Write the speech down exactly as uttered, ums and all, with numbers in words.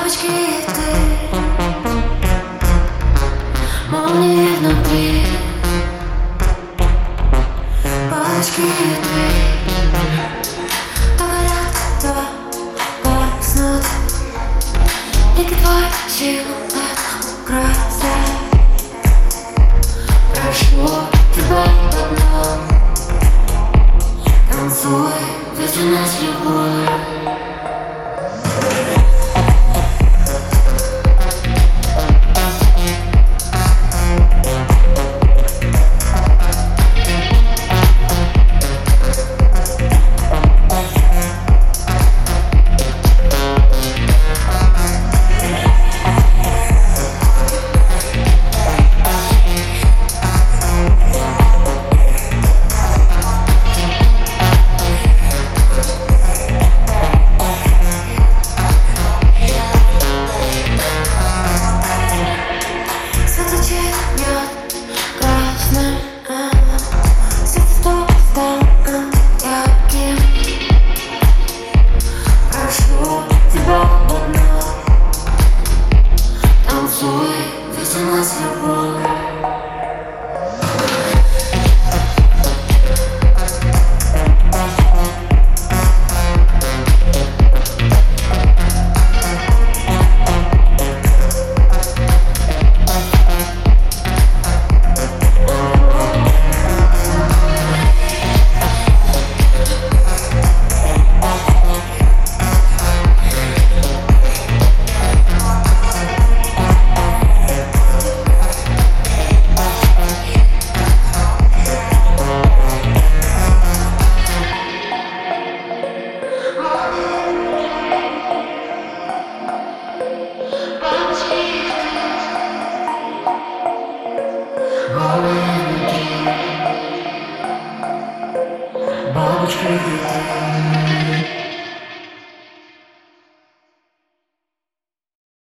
Бабочки ты, молнии внутри. Бабочки ты, то горят, то гаснут. Лики твой силуэт украсят. Прошу тебя в одном: танцуй, ведь у нас любовь. Ведь у нас любовь. Бабочка,